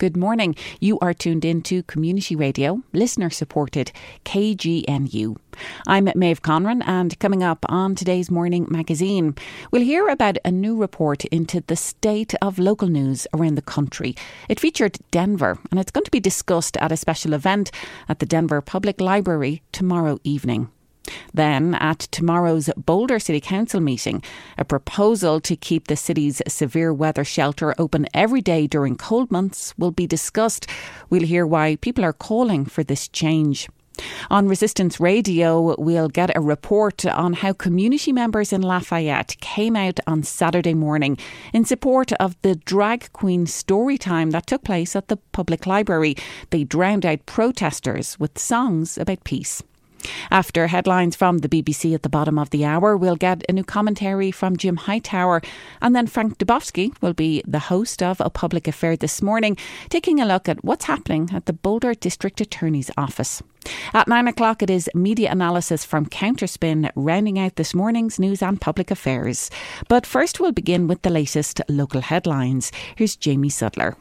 Good morning. You are tuned in to Community Radio, listener-supported KGNU. I'm Maeve Conran, and coming up on today's Morning Magazine, we'll hear about a new report into the state of local news around the country. It featured Denver, and it's going to be discussed at a special event at the Denver Public Library tomorrow evening. Then, at tomorrow's Boulder City Council meeting, a proposal to keep the city's severe weather shelter open every day during cold months will be discussed. We'll hear why people are calling for this change. On Resistance Radio, we'll get a report on how community members in Lafayette came out on Saturday morning in support of the drag queen story time that took place at the public library. They drowned out protesters with songs about peace. After headlines from the BBC at the bottom of the hour, we'll get a new commentary from Jim Hightower, and then Frank Dubofsky will be the host of A Public Affair this morning, taking a look at what's happening at the Boulder District Attorney's Office. At 9 o'clock it is media analysis from Counterspin, rounding out this morning's news and public affairs. But first we'll begin with the latest local headlines. Here's Jamie Sudler.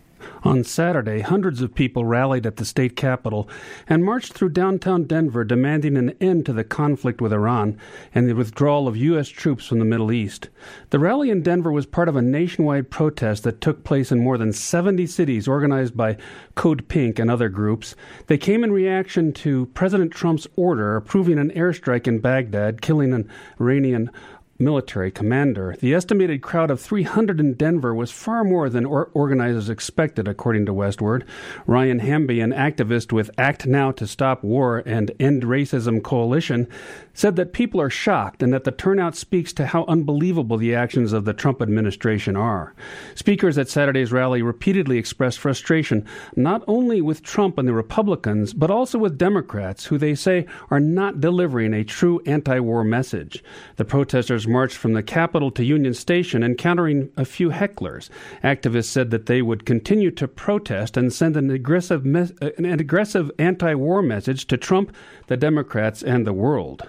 On Saturday, hundreds of people rallied at the state capitol and marched through downtown Denver demanding an end to the conflict with Iran and the withdrawal of U.S. troops from the Middle East. The rally in Denver was part of a nationwide protest that took place in more than 70 cities organized by Code Pink and other groups. They came in reaction to President Trump's order approving an airstrike in Baghdad, killing an Iranian military commander. The estimated crowd of 300 in Denver was far more than organizers expected, according to Westword. Ryan Hamby, an activist with Act Now to Stop War and End Racism Coalition, said that people are shocked and that the turnout speaks to how unbelievable the actions of the Trump administration are. Speakers at Saturday's rally repeatedly expressed frustration not only with Trump and the Republicans, but also with Democrats, who they say are not delivering a true anti-war message. The protesters marched from the Capitol to Union Station, encountering a few hecklers. Activists said that they would continue to protest and send an aggressive anti-war message to Trump, the Democrats, and the world.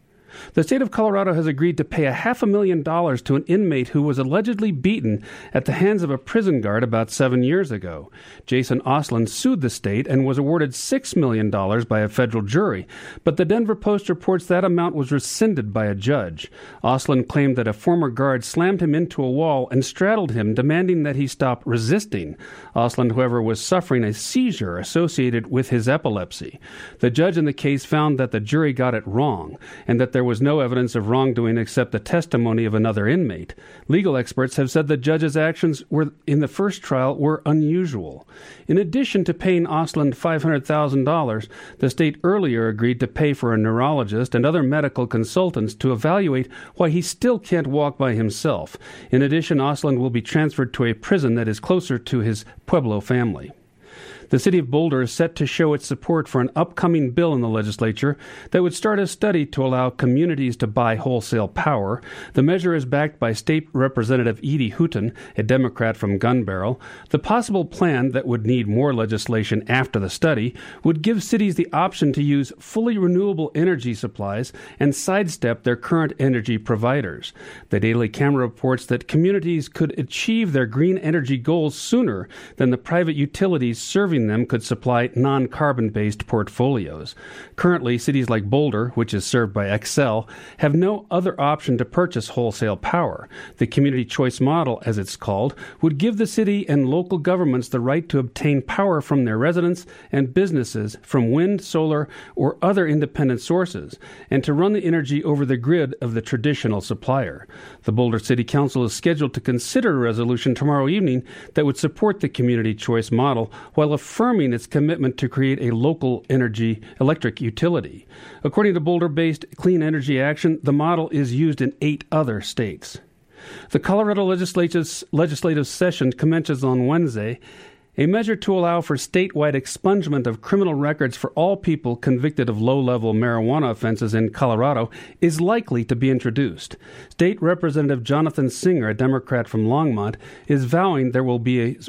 The state of Colorado has agreed to pay $500,000 to an inmate who was allegedly beaten at the hands of a prison guard about 7 years ago. Jason Osland sued the state and was awarded $6 million by a federal jury, but the Denver Post reports that amount was rescinded by a judge. Osland claimed that a former guard slammed him into a wall and straddled him, demanding that he stop resisting. Osland, however, was suffering a seizure associated with his epilepsy. The judge in the case found that the jury got it wrong and that there was no evidence of wrongdoing except the testimony of another inmate. Legal experts have said the judge's actions in the first trial were unusual. In addition to paying Osland $500,000, the state earlier agreed to pay for a neurologist and other medical consultants to evaluate why he still can't walk by himself. In addition, Osland will be transferred to a prison that is closer to his Pueblo family. The city of Boulder is set to show its support for an upcoming bill in the legislature that would start a study to allow communities to buy wholesale power. The measure is backed by State Representative Edie Houghton, a Democrat from Gun Barrel. The possible plan, that would need more legislation after the study, would give cities the option to use fully renewable energy supplies and sidestep their current energy providers. The Daily Camera reports that communities could achieve their green energy goals sooner than the private utilities serving them could supply non-carbon-based portfolios. Currently, cities like Boulder, which is served by Xcel, have no other option to purchase wholesale power. The community choice model, as it's called, would give the city and local governments the right to obtain power from their residents and businesses from wind, solar, or other independent sources, and to run the energy over the grid of the traditional supplier. The Boulder City Council is scheduled to consider a resolution tomorrow evening that would support the community choice model while affirming its commitment to create a local electric utility. According to Boulder-based Clean Energy Action, the model is used in 8 other states. The Colorado legislative session commences on Wednesday. A measure to allow for statewide expungement of criminal records for all people convicted of low-level marijuana offenses in Colorado is likely to be introduced. State Representative Jonathan Singer, a Democrat from Longmont, is vowing there will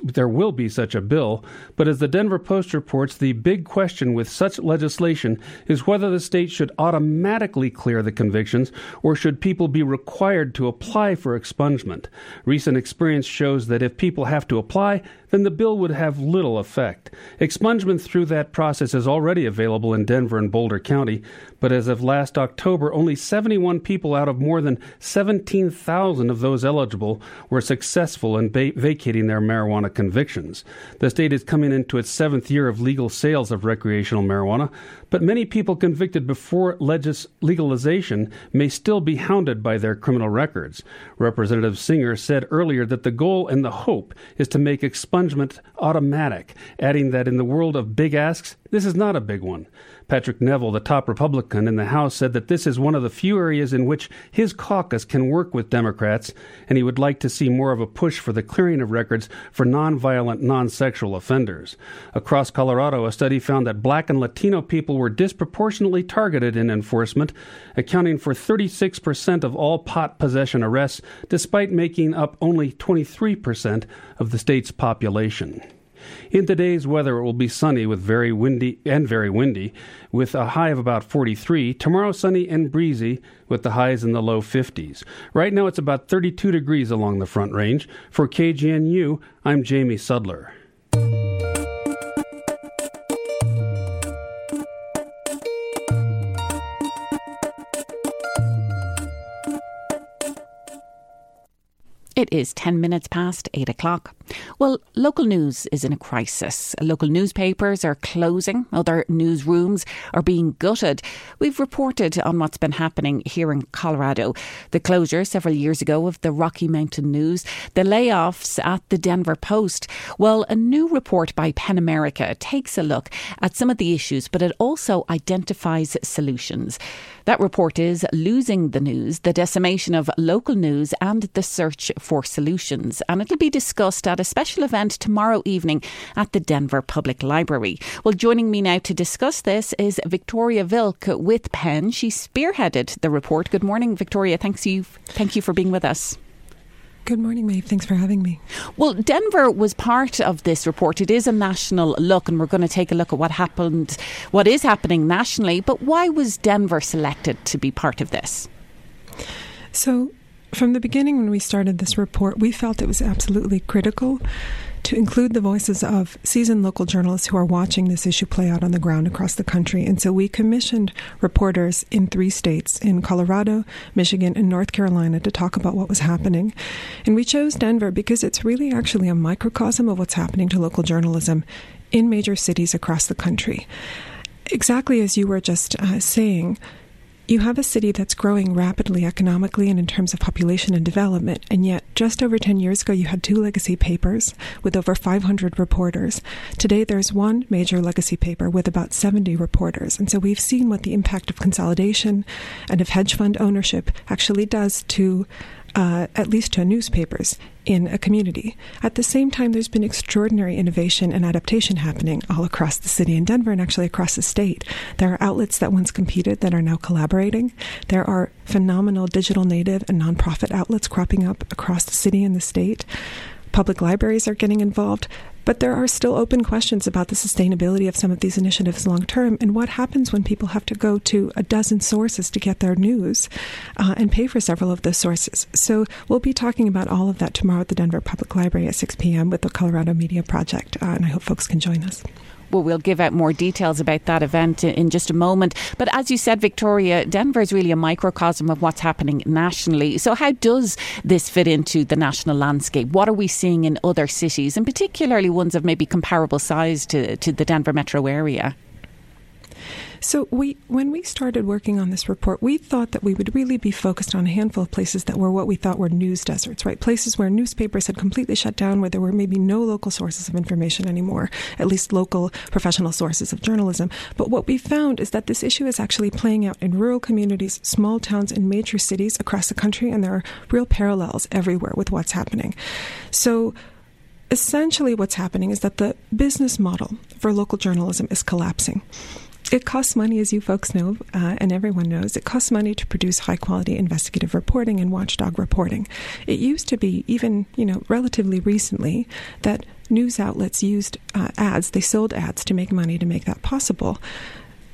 be such a bill, but as the Denver Post reports, the big question with such legislation is whether the state should automatically clear the convictions or should people be required to apply for expungement. Recent experience shows that if people have to apply, then the bill would have little effect. Expungement through that process is already available in Denver and Boulder County, but as of last October, only 71 people out of more than 17,000 of those eligible were successful in vacating their marijuana convictions. The state is coming into its 7th year of legal sales of recreational marijuana, but many people convicted before legalization may still be hounded by their criminal records. Representative Singer said earlier that the goal and the hope is to make expungement automatic, adding that in the world of big asks, this is not a big one. Patrick Neville, the top Republican in the House, said that this is one of the few areas in which his caucus can work with Democrats, and he would like to see more of a push for the clearing of records for nonviolent, non-sexual offenders. Across Colorado, a study found that Black and Latino people were disproportionately targeted in enforcement, accounting for 36% of all pot possession arrests, despite making up only 23% of the state's population. In today's weather, it will be sunny with very windy, with a high of about 43. Tomorrow, sunny and breezy with the highs in the low 50s. Right now, it's about 32 degrees along the Front Range. For KGNU, I'm Jamie Sudler. It is 10 minutes past 8 o'clock. Well, local news is in a crisis. Local newspapers are closing. Other newsrooms are being gutted. We've reported on what's been happening here in Colorado. The closure several years ago of the Rocky Mountain News, the layoffs at the Denver Post. Well, a new report by PEN America takes a look at some of the issues, but it also identifies solutions. That report is Losing the News, the decimation of local news and the search for solutions. And it'll be discussed at a special event tomorrow evening at the Denver Public Library. Well, joining me now to discuss this is Victoria Vilk with PEN. She spearheaded the report. Good morning, Victoria. Thank you for being with us. Good morning, Maeve. Thanks for having me. Well, Denver was part of this report. It is a national look, and we're going to take a look at what is happening nationally. But why was Denver selected to be part of this? So, from the beginning, when we started this report, we felt it was absolutely critical to include the voices of seasoned local journalists who are watching this issue play out on the ground across the country. And so we commissioned reporters in 3 states, in Colorado, Michigan, and North Carolina, to talk about what was happening. And we chose Denver because it's really actually a microcosm of what's happening to local journalism in major cities across the country. Exactly as you were just saying, you have a city that's growing rapidly economically and in terms of population and development, and yet just over 10 years ago you had 2 legacy papers with over 500 reporters. Today there's 1 major legacy paper with about 70 reporters. And so we've seen what the impact of consolidation and of hedge fund ownership actually does to at least to newspapers in a community. At the same time, there's been extraordinary innovation and adaptation happening all across the city in Denver and actually across the state. There are outlets that once competed that are now collaborating. There are phenomenal digital native and nonprofit outlets cropping up across the city and the state. Public libraries are getting involved. But there are still open questions about the sustainability of some of these initiatives long term, and what happens when people have to go to a dozen sources to get their news and pay for several of those sources. So we'll be talking about all of that tomorrow at the Denver Public Library at 6 p.m. with the Colorado Media Project, and I hope folks can join us. Well, we'll give out more details about that event in just a moment. But as you said, Victoria, Denver is really a microcosm of what's happening nationally. So how does this fit into the national landscape? What are we seeing in other cities, and particularly ones of maybe comparable size to the Denver metro area? So when we started working on this report, we thought that we would really be focused on a handful of places that were what we thought were news deserts, right? Places where newspapers had completely shut down, where there were maybe no local sources of information anymore, at least local professional sources of journalism. But what we found is that this issue is actually playing out in rural communities, small towns, and major cities across the country, and there are real parallels everywhere with what's happening. So essentially what's happening is that the business model for local journalism is collapsing. It costs money, as you folks know, and everyone knows. It costs money to produce high-quality investigative reporting and watchdog reporting. It used to be, even relatively recently, that news outlets used ads. They sold ads to make money to make that possible. But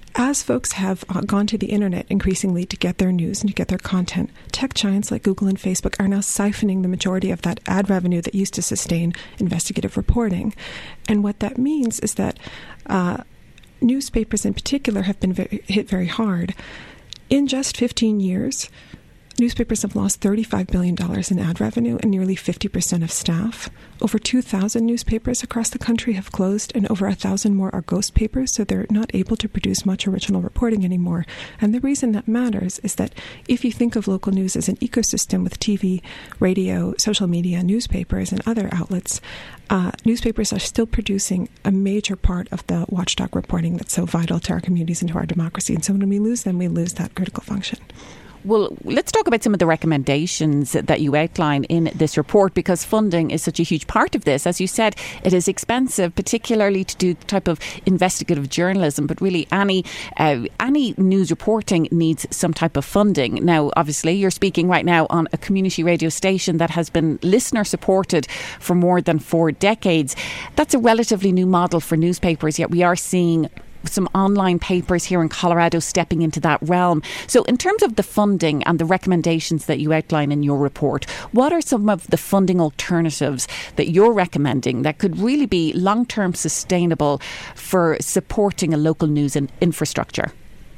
as folks have gone to the internet increasingly to get their news and to get their content, tech giants like Google and Facebook are now siphoning the majority of that ad revenue that used to sustain investigative reporting. And what that means is that newspapers in particular have been hit very hard. In just 15 years, newspapers have lost $35 billion in ad revenue and nearly 50% of staff. Over 2,000 newspapers across the country have closed, and over 1,000 more are ghost papers, so they're not able to produce much original reporting anymore. And the reason that matters is that if you think of local news as an ecosystem with TV, radio, social media, newspapers, and other outlets, newspapers are still producing a major part of the watchdog reporting that's so vital to our communities and to our democracy. And so when we lose them, we lose that critical function. Well, let's talk about some of the recommendations that you outline in this report, because funding is such a huge part of this. As you said, it is expensive, particularly to do the type of investigative journalism, but really any news reporting needs some type of funding. Now, obviously, you're speaking right now on a community radio station that has been listener supported for more than 4 decades. That's a relatively new model for newspapers, yet we are seeing some online papers here in Colorado stepping into that realm. So in terms of the funding and the recommendations that you outline in your report, what are some of the funding alternatives that you're recommending that could really be long-term sustainable for supporting a local news and infrastructure?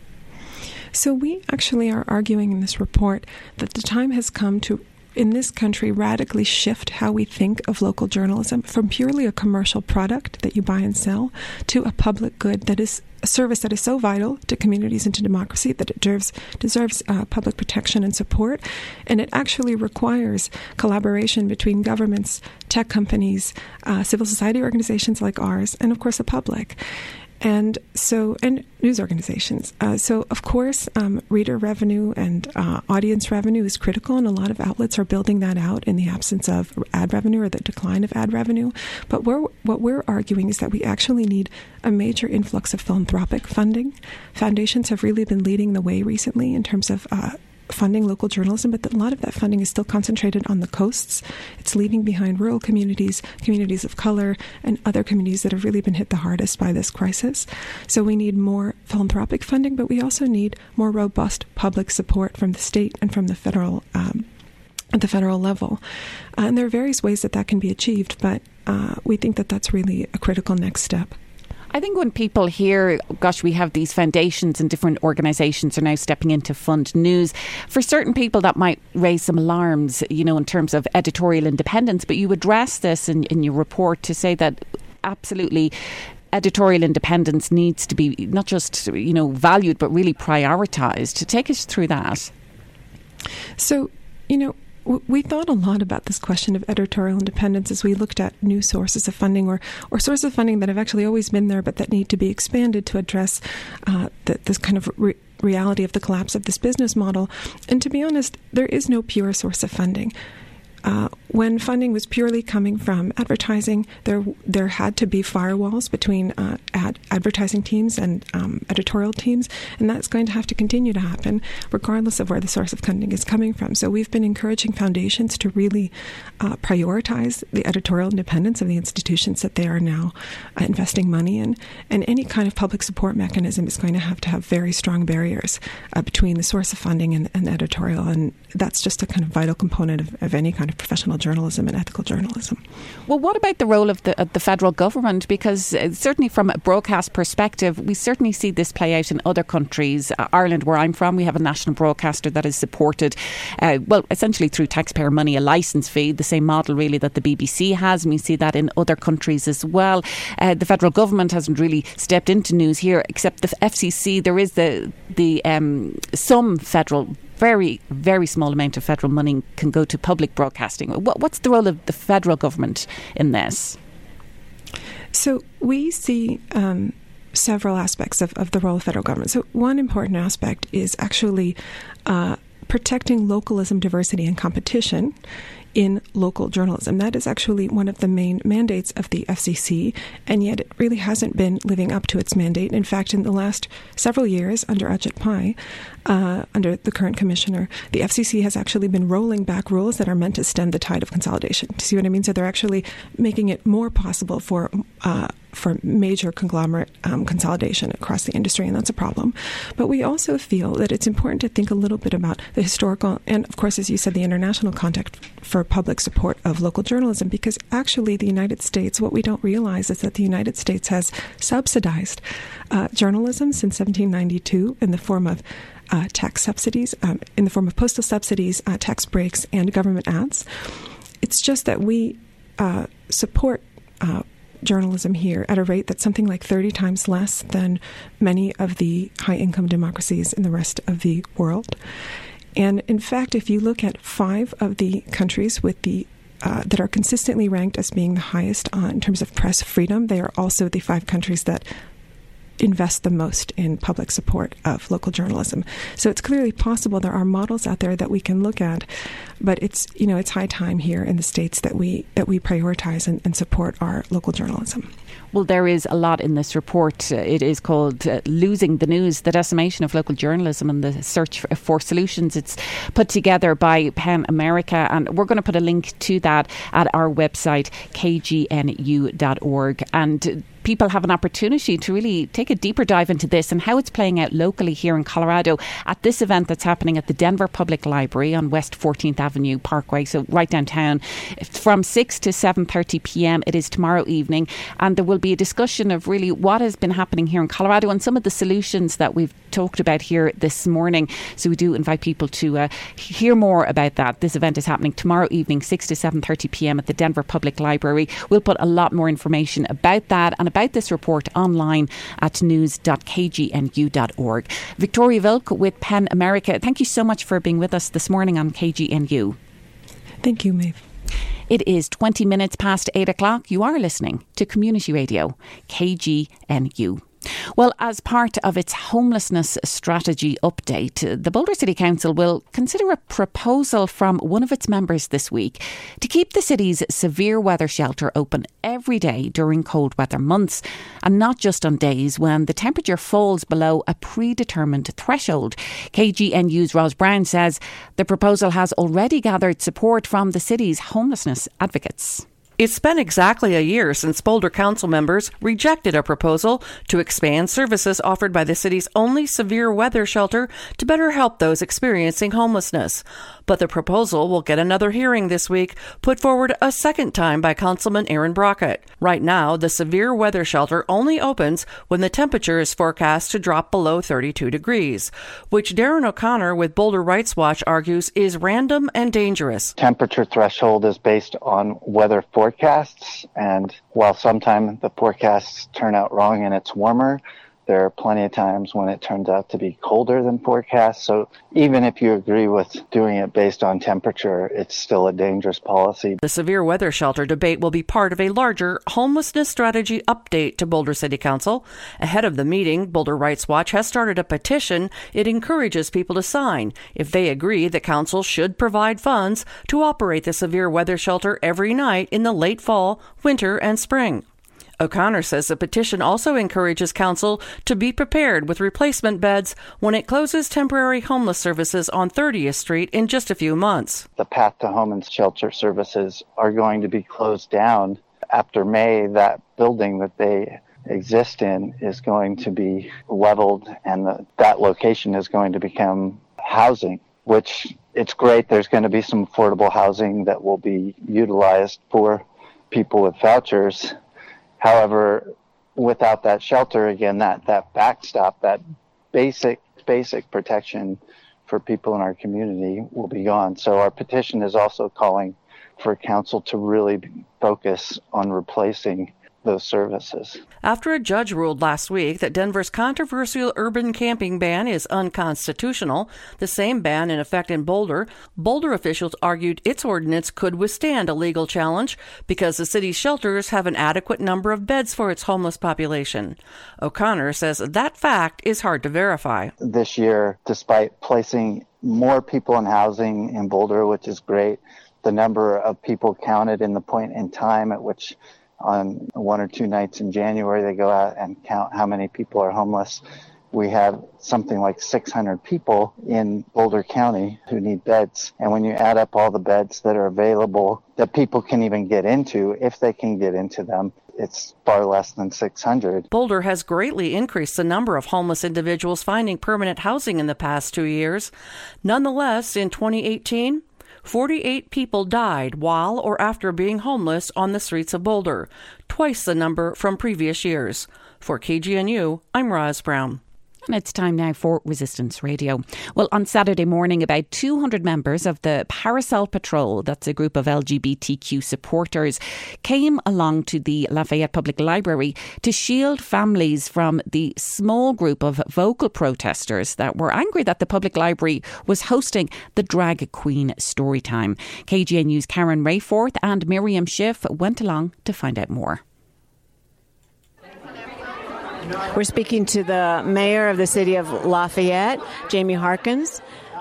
So we actually are arguing in this report that the time has come to, in this country, radically shift how we think of local journalism from purely a commercial product that you buy and sell to a public good that is a service that is so vital to communities and to democracy that it deserves public protection and support. And it actually requires collaboration between governments, tech companies, civil society organizations like ours, and of course the public. And news organizations. So, of course, reader revenue and audience revenue is critical, and a lot of outlets are building that out in the absence of ad revenue or the decline of ad revenue. But what we're arguing is that we actually need a major influx of philanthropic funding. Foundations have really been leading the way recently in terms of funding local journalism, but a lot of that funding is still concentrated on the coasts. It's leaving behind rural communities, communities of color, and other communities that have really been hit the hardest by this crisis. So we need more philanthropic funding, but we also need more robust public support from the state and from the federal at the federal level. And there are various ways that can be achieved, but we think that that's really a critical next step. I think when people hear, gosh, we have these foundations and different organisations are now stepping in to fund news, for certain people that might raise some alarms, in terms of editorial independence. But you address this in your report to say that absolutely editorial independence needs to be not just, valued, but really prioritised. Take us through that. So, we thought a lot about this question of editorial independence as we looked at new sources of funding or sources of funding that have actually always been there but that need to be expanded to address this kind of reality of the collapse of this business model. And to be honest, there is no pure source of funding. When funding was purely coming from advertising, there had to be firewalls between advertising teams and editorial teams, and that's going to have to continue to happen regardless of where the source of funding is coming from. So we've been encouraging foundations to really prioritize the editorial independence of the institutions that they are now investing money in, and any kind of public support mechanism is going to have very strong barriers between the source of funding and editorial, and that's just a kind of vital component of any kind of professional journalism and ethical journalism. Well, what about the role of the federal government? Because certainly from a broadcast perspective, we certainly see this play out in other countries. Ireland, where I'm from, we have a national broadcaster that is supported, essentially through taxpayer money, a licence fee, the same model really that the BBC has, and we see that in other countries as well. The federal government hasn't really stepped into news here, except the FCC. There is some federal, very, very small amount of federal money can go to public broadcasting. What's the role of the federal government in this? So we see several aspects of the role of federal government. So one important aspect is actually protecting localism, diversity, and competition in local journalism. That is actually one of the main mandates of the FCC, and yet it really hasn't been living up to its mandate. In fact, in the last several years under Ajit Pai, under the current commissioner, the FCC has actually been rolling back rules that are meant to stem the tide of consolidation. Do you see what I mean? So they're actually making it more possible for for major conglomerate consolidation across the industry, and that's a problem. But we also feel that it's important to think a little bit about the historical and, of course, as you said, the international context for public support of local journalism, because actually the United States, what we don't realize is that the United States has subsidized journalism since 1792 in the form of tax subsidies, in the form of postal subsidies, tax breaks, and government ads. It's just that we support journalism here at a rate that's something like 30 times less than many of the high-income democracies in the rest of the world. And in fact, if you look at 5 of the countries with the that are consistently ranked as being the highest in terms of press freedom, they are also the 5 countries that invest the most in public support of local journalism. So it's clearly possible. There are models out there that we can look at, but it's high time here in the States that we prioritize and support our local journalism. Well, there is a lot in this report. It is called Losing the News, the Decimation of Local Journalism and the Search for Solutions. It's put together by PEN America, and we're going to put a link to that at our website, kgnu.org. And people have an opportunity to really take a deeper dive into this and how it's playing out locally here in Colorado at this event that's happening at the Denver Public Library on West 14th Avenue Parkway, so right downtown, from 6 to 7:30 p.m. It is tomorrow evening, and there will be a discussion of really what has been happening here in Colorado and some of the solutions that we've talked about here this morning. So we do invite people to hear more about that. This event is happening tomorrow evening, 6 to 7:30 p.m. at the Denver Public Library. We'll put a lot more information about that and about this report online at news.kgnu.org. Victoria Volk with PEN America, thank you so much for being with us this morning on KGNU. Thank you, Maeve. It is 20 minutes past 8 o'clock. You are listening to Community Radio, KGNU. Well, as part of its homelessness strategy update, the Boulder City Council will consider a proposal from one of its members this week to keep the city's severe weather shelter open every day during cold weather months, and not just on days when the temperature falls below a predetermined threshold. KGNU's Ros Brown says the proposal has already gathered support from the city's homelessness advocates. It's been exactly a year since Boulder Council members rejected a proposal to expand services offered by the city's only severe weather shelter to better help those experiencing homelessness. But the proposal will get another hearing this week, put forward a second time by Councilman Aaron Brockett. Right now, the severe weather shelter only opens when the temperature is forecast to drop below 32 degrees, which Darren O'Connor with Boulder Rights Watch argues is random and dangerous. Temperature threshold is based on weather forecasts, and while sometimes the forecasts turn out wrong and it's warmer, there are plenty of times when it turns out to be colder than forecast. So even if you agree with doing it based on temperature, it's still a dangerous policy. The severe weather shelter debate will be part of a larger homelessness strategy update to Boulder City Council. Ahead of the meeting, Boulder Rights Watch has started a petition it encourages people to sign if they agree the council should provide funds to operate the severe weather shelter every night in the late fall, winter, and spring. O'Connor says the petition also encourages council to be prepared with replacement beds when it closes temporary homeless services on 30th Street in just a few months. The Path to Home and Shelter services are going to be closed down. After May, that building that they exist in is going to be leveled, and that location is going to become housing, which it's great. There's going to be some affordable housing that will be utilized for people with vouchers. However, without that shelter, again, that backstop, that basic protection for people in our community will be gone. So our petition is also calling for council to really focus on replacing those services. After a judge ruled last week that Denver's controversial urban camping ban is unconstitutional, the same ban in effect in Boulder, Boulder officials argued its ordinance could withstand a legal challenge because the city's shelters have an adequate number of beds for its homeless population. O'Connor says that fact is hard to verify. This year, despite placing more people in housing in Boulder, which is great, the number of people counted in the point in time at which on 1 or 2 nights in January, they go out and count how many people are homeless. We have something like 600 people in Boulder County who need beds. And when you add up all the beds that are available that people can even get into, if they can get into them, it's far less than 600. Boulder has greatly increased the number of homeless individuals finding permanent housing in the past 2 years. Nonetheless, in 2018, 48 people died while or after being homeless on the streets of Boulder, twice the number from previous years. For KGNU, I'm Roz Brown. And it's time now for Resistance Radio. Well, on Saturday morning, about 200 members of the Parasol Patrol, that's a group of LGBTQ supporters, came along to the Lafayette Public Library to shield families from the small group of vocal protesters that were angry that the public library was hosting the Drag Queen Storytime. KGNU's Karen Rayforth and Miriam Schiff went along to find out more. We're speaking to the mayor of the city of Lafayette, Jamie Harkins.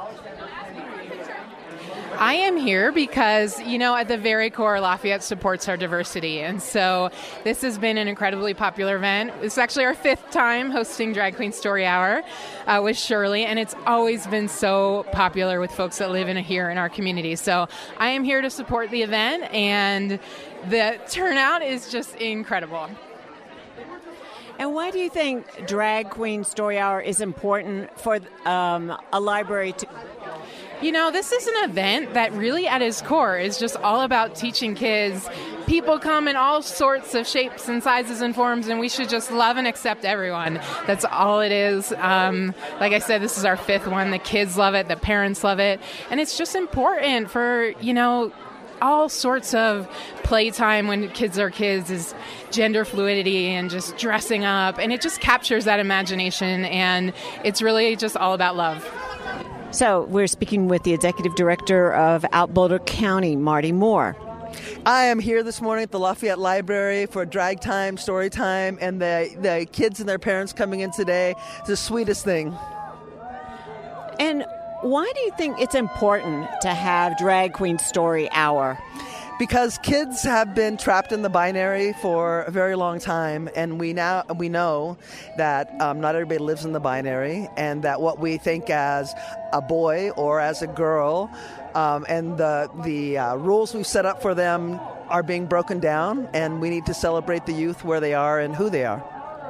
I am here because, at the very core, Lafayette supports our diversity. And so this has been an incredibly popular event. It's actually our 5th time hosting Drag Queen Story Hour with Shirley. And it's always been so popular with folks that live here in our community. So I am here to support the event, and the turnout is just incredible. And why do you think Drag Queen Story Hour is important for a library to... This is an event that really at its core is just all about teaching kids. People come in all sorts of shapes and sizes and forms, and we should just love and accept everyone. That's all it is. Like I said, this is our 5th one. The kids love it. The parents love it. And it's just important for, all sorts of playtime when kids are kids is gender fluidity and just dressing up. And it just captures that imagination. And it's really just all about love. So we're speaking with the executive director of Out Boulder County, Marty Moore. I am here this morning at the Lafayette Library for Drag Time, Story Time, and the kids and their parents coming in today. It's the sweetest thing. And why do you think it's important to have Drag Queen Story Hour? Because kids have been trapped in the binary for a very long time, and we know that not everybody lives in the binary, and that what we think as a boy or as a girl, and the rules we've set up for them are being broken down, and we need to celebrate the youth where they are and who they are.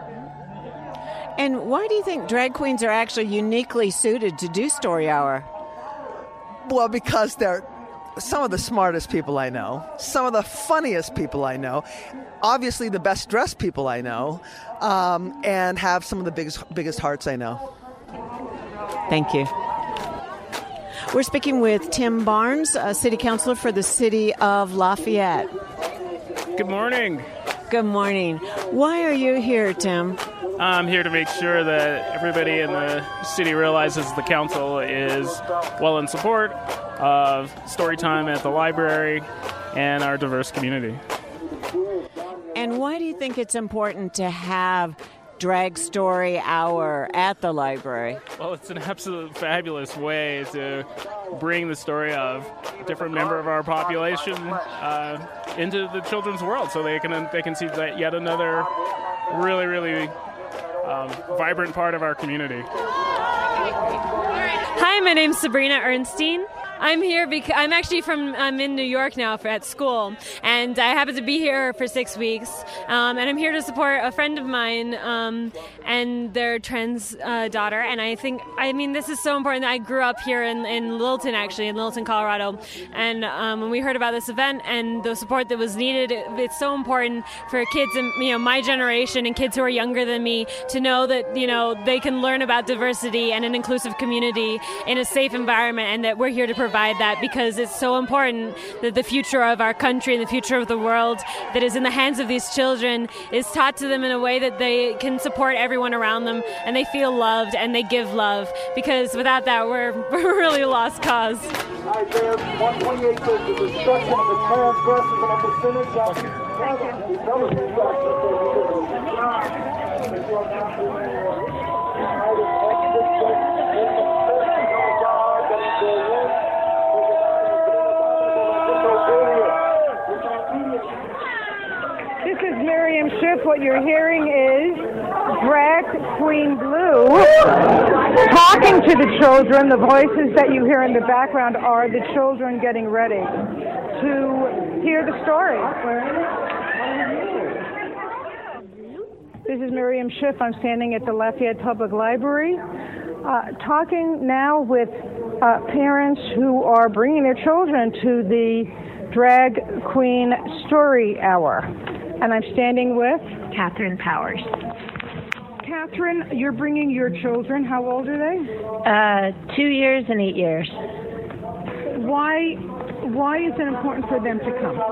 And why do you think drag queens are actually uniquely suited to do Story Hour? Well, because they're some of the smartest people I know, some of the funniest people I know, obviously the best dressed people I know, and have some of the biggest hearts I know. Thank you. We're speaking with Tim Barnes, a city councilor for the city of Lafayette. Good morning. Good morning. Why are you here, Tim? I'm here to make sure that everybody in the city realizes the council is well in support of Storytime at the library and our diverse community. And why do you think it's important to have Drag Story Hour at the library? Well, it's an absolute fabulous way to bring the story of a different member of our population into the children's world, so they can see that yet another really, really vibrant part of our community. Hi, my name's Sabrina Ernstine. I'm here because I'm in New York now at school, and I happen to be here for 6 weeks, and I'm here to support a friend of mine and their trans daughter. And this is so important. I grew up here in Littleton, Colorado, and when we heard about this event and the support that was needed, it's so important for kids in my generation and kids who are younger than me to know that they can learn about diversity and an inclusive community in a safe environment, and that we're here to provide that, because it's so important that the future of our country and the future of the world that is in the hands of these children is taught to them in a way that they can support everyone around them and they feel loved and they give love, because without that we're really lost cause. Isaiah 128 says the destruction of the transgressors and of the sinners shall be This is Miriam Schiff. What you're hearing is Drag Queen Blue talking to the children. The voices that you hear in the background are the children getting ready to hear the story. This is Miriam Schiff. I'm standing at the Lafayette Public Library, talking now with parents who are bringing their children to the Drag Queen Story Hour. And I'm standing with Catherine Powers. Catherine, you're bringing your children. How old are they? 2 years and 8 years. Why is it important for them to come?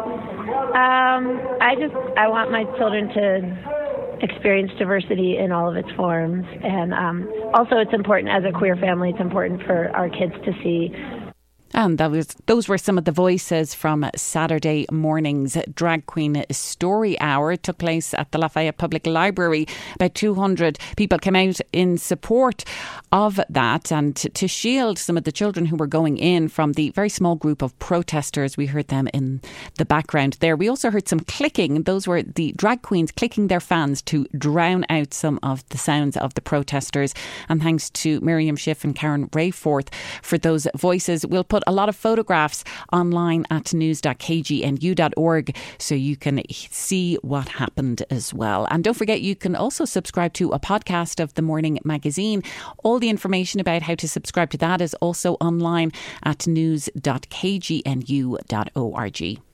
I want my children to experience diversity in all of its forms, and also it's important as a queer family. It's important for our kids to see. And those were some of the voices from Saturday morning's Drag Queen Story Hour. It took place at the Lafayette Public Library. About 200 people came out in support of that and to shield some of the children who were going in from the very small group of protesters. We heard them in the background there. We also heard some clicking. Those were the drag queens clicking their fans to drown out some of the sounds of the protesters. And thanks to Miriam Schiff and Karen Rayforth for those voices. We'll put a lot of photographs online at news.kgnu.org so you can see what happened as well. And don't forget, you can also subscribe to a podcast of The Morning Magazine. All the information about how to subscribe to that is also online at news.kgnu.org.